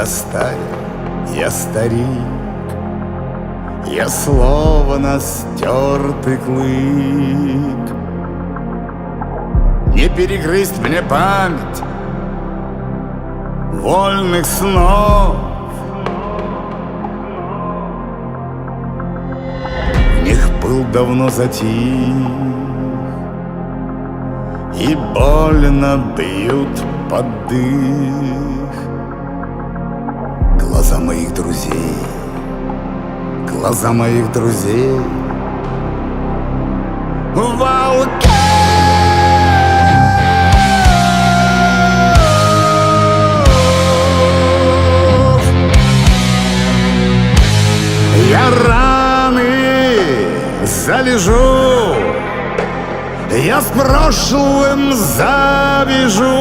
Я старик, я старик, я словно стертый клык. Не перегрызть мне память вольных снов. В них пыл давно затих, и больно бьют под дых глаза моих друзей, глаза моих друзей. Волки! Я раны залежу, я с прошлым завяжу,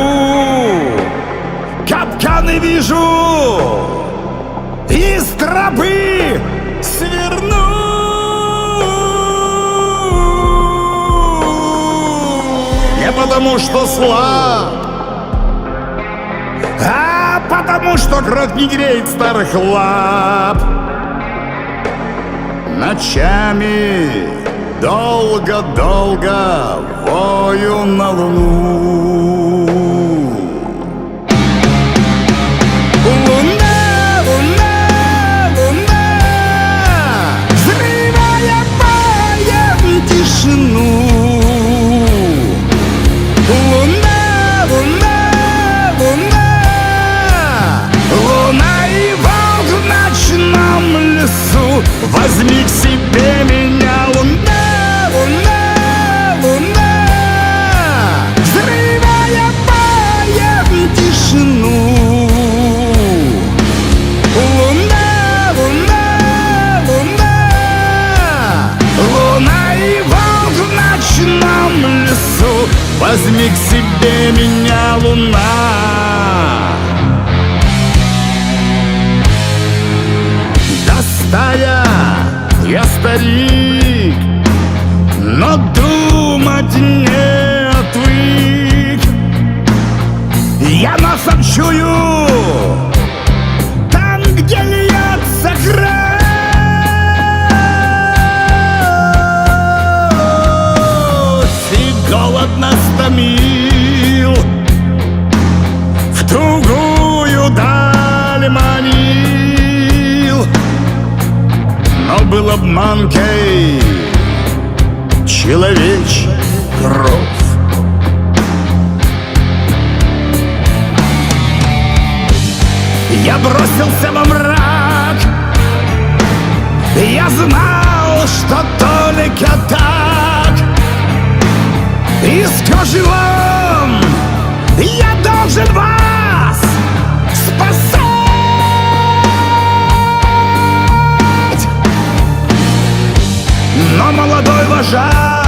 капканы вижу, из тропы сверну. Не потому что слаб, а потому что кровь не греет старых лап. Ночами долго-долго вою на луну. Луна, луна, луна, взрывая боем тишину. Луна, луна, луна, луна и волк в ночном лесу. Возьми к себе меня, луна, луна, луна, взрывая боем тишину. Луна, луна, луна, луна и волк в ночном лесу. Возьми к себе меня, луна. Я старик, но думать не отвык. Я носом чую там, где льется кровь, и голод нас томил, в тугую даль манил. Но был обманкой человечья кровь. Я бросился во мрак, я знал, что только так. Из кожи вон я должен вас спасать. Но молодой вожак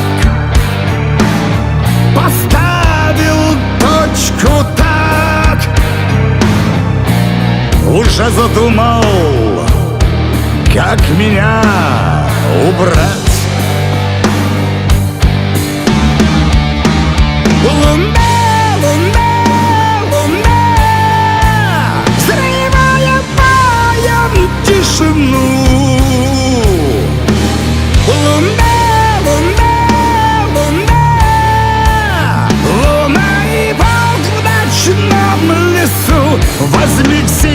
поставил точку так, уже задумал, как меня убрать. Луна, луна, луна, взрывая боем тишину. Луна, луна, луна, луна и волк в ночном лесу. Возьми к себе